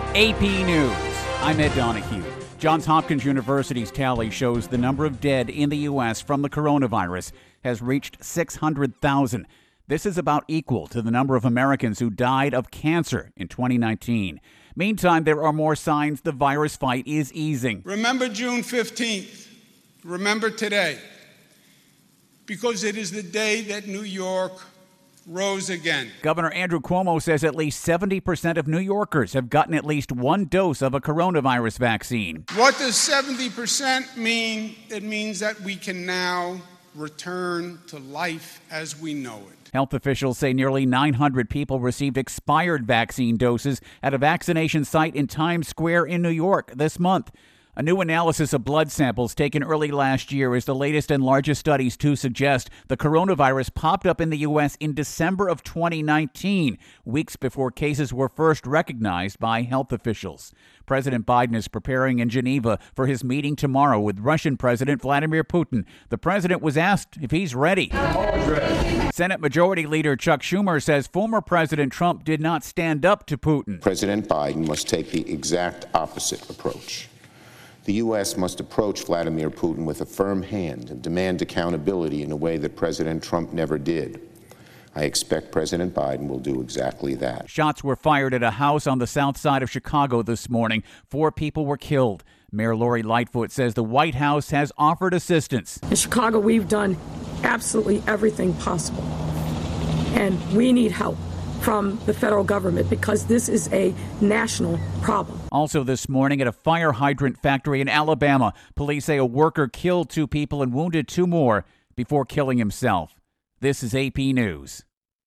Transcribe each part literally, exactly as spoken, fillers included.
A P News. I'm Ed Donahue. Johns Hopkins University's tally shows the number of dead in the U S from the coronavirus has reached six hundred thousand. This is about equal to the number of Americans who died of cancer in twenty nineteen. Meantime, there are more signs the virus fight is easing. Remember June fifteenth. Remember today. Because it is the day that New York rose again. Governor Andrew Cuomo says at least seventy percent of New Yorkers have gotten at least one dose of a coronavirus vaccine. What does seventy percent mean? It means that we can now return to life as we know it. Health officials say nearly nine hundred people received expired vaccine doses at a vaccination site in Times Square in New York this month. A new analysis of blood samples taken early last year is the latest and largest studies to suggest the coronavirus popped up in the U S in December of twenty nineteen, weeks before cases were first recognized by health officials. President Biden is preparing in Geneva for his meeting tomorrow with Russian President Vladimir Putin. The president was asked if he's ready. I'm always ready. Senate Majority Leader Chuck Schumer says former President Trump did not stand up to Putin. President Biden must take the exact opposite approach. The U S must approach Vladimir Putin with a firm hand and demand accountability in a way that President Trump never did. I expect President Biden will do exactly that. Shots were fired at a house on the south side of Chicago this morning. Four people were killed. Mayor Lori Lightfoot says the White House has offered assistance. In Chicago, we've done absolutely everything possible, and we need help from the federal government because this is a national problem. Also this morning at a fire hydrant factory in Alabama, police say a worker killed two people and wounded two more before killing himself. This is A P News.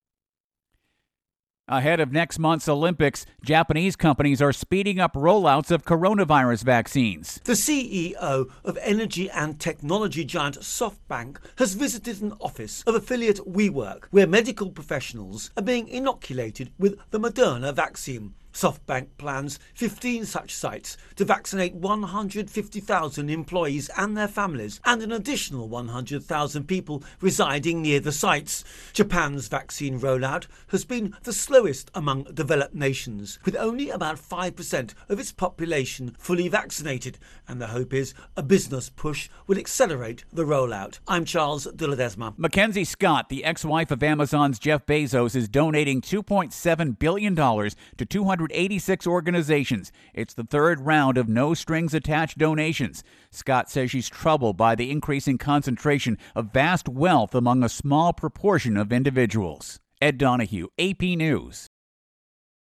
Ahead of next month's Olympics, Japanese companies are speeding up rollouts of coronavirus vaccines. The C E O of energy and technology giant SoftBank has visited an office of affiliate WeWork, where medical professionals are being inoculated with the Moderna vaccine. SoftBank plans fifteen such sites to vaccinate one hundred fifty thousand employees and their families and an additional one hundred thousand people residing near the sites. Japan's vaccine rollout has been the slowest among developed nations, with only about five percent of its population fully vaccinated, and the hope is a business push will accelerate the rollout. I'm Charles de Ledesma. Mackenzie Scott, the ex-wife of Amazon's Jeff Bezos, is donating two point seven billion dollars to two hundred eighty-six organizations. It's the third round of no-strings-attached donations. Scott says she's troubled by the increasing concentration of vast wealth among a small proportion of individuals. Ed Donahue, A P News.